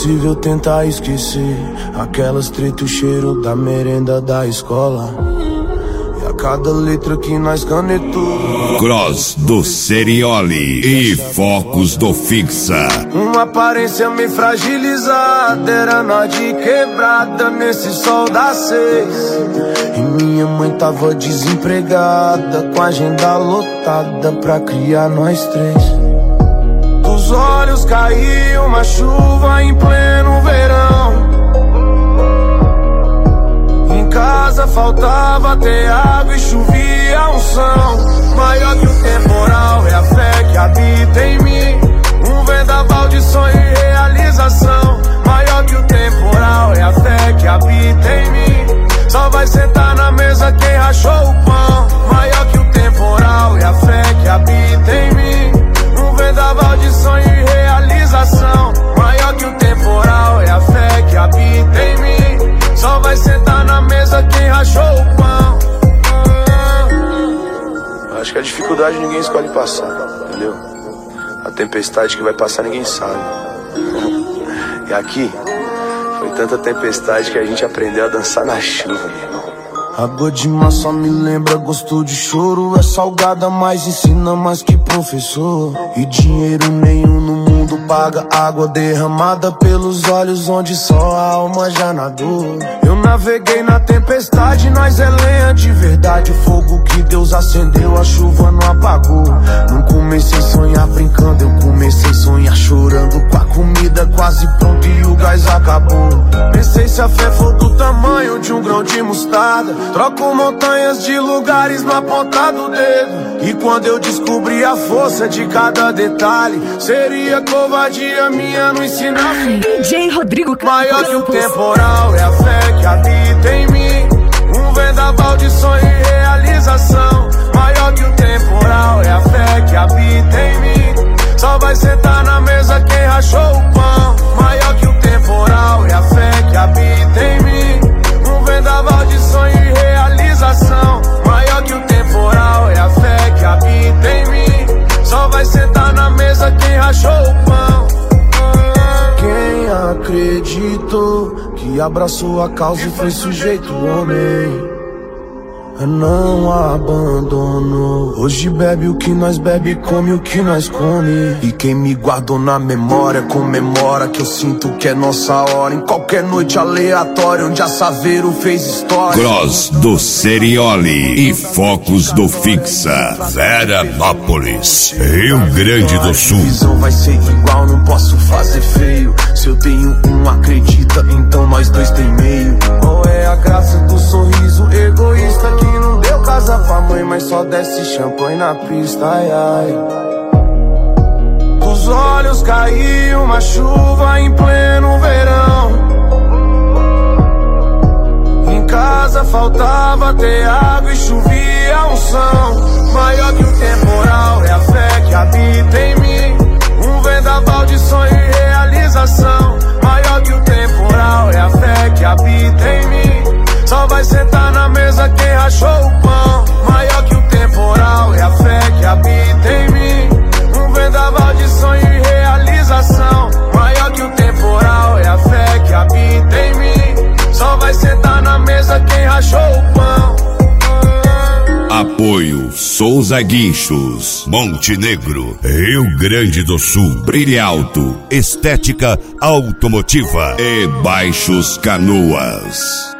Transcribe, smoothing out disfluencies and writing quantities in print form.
impossível tentar esquecer aquelas treta, o cheiro da merenda da escola e a cada letra que nós canetou. Cross do Serioli e Focos do Fixa. Uma aparência meio fragilizada, era nós de quebrada nesse sol das 6. E minha mãe tava desempregada, com a agenda lotada pra criar nós 3. Dos olhos caiu uma chuva em pleno verão. Em casa faltava até água e chovia unção. Maior que o temporal é a fé que habita em mim. Um vendaval de sonho e realização. Maior que o temporal é a fé que habita em mim. Só vai sentar na mesa quem rachou o pão. Maior que o temporal é a fé que habita em mim. Um vendaval de sonho e realização. Maior que o temporal é a fé que habita em mim. Só vai sentar na mesa quem rachou o pão. Acho que a dificuldade ninguém escolhe passar, entendeu? A tempestade que vai passar ninguém sabe. E aqui foi tanta tempestade que a gente aprendeu a dançar na chuva, meu irmão. Água de mar só me lembra gosto de choro. É salgada, mas ensina mais que professor. E dinheiro nenhum no mundo paga água derramada pelos olhos onde só a alma já nadou. Eu naveguei na tempestade, nós é lenha de verdade. O fogo que Deus acendeu, a chuva não apagou. Não comecei a sonhar brincando, eu comecei a sonhar chorando. Com a comida quase pronta e o gás acabou. Pensei se a fé for do tamanho de um grão de mostarda, troco montanhas de lugares na ponta do dedo. E quando eu descobri a força de cada detalhe, seria covardia minha não ensinar. DJ Rodrigo Maior que o temporal é a fé que habita em mim. Um vendaval de sonho e realização. Maior que o temporal é a fé que habita em mim. Só vai sentar na mesa quem rachou o pão. Maior que o temporal é a fé que habita em mim. Um vendaval de sonho e realização. Maior que o temporal é a fé que habita em mim. Só vai sentar na mesa quem rachou o pão. Quem acreditou que abraçou a causa e foi sujeito homem, não abandonou. Hoje bebe o que nós bebe, come o que nós come. E quem me guardou na memória comemora que eu sinto que é nossa hora. Em qualquer noite aleatória onde a Saveiro fez história. Cross do Serioli e Focos do Fixa. Veranópolis, Rio Grande do Sul. A visão vai ser igual, não posso fazer feio. Se eu tenho um, acredita, então nós dois tem meio. Ou é a graça do sorriso egoísta que não deu casa pra mãe, mas só desce champanhe na pista, ai, ai. Dos olhos caiu uma chuva em pleno verão. Em casa faltava até água e chovia unção. Maior que o temporal é a fé que habita em mim. Um vendaval de sonho e realização. Maior que o temporal é a fé que habita em mim. Só vai sentar na mesa quem rachou o pão. Maior que o temporal é a fé que habita em mim. Um vendaval de sonho e realização. Maior que o temporal é a fé que habita em mim. Só vai sentar na mesa quem rachou o pão. Apoio Souza Guinchos, Montenegro, Rio Grande do Sul. Brilha Alto, Estética Automotiva e Baixos Canoas.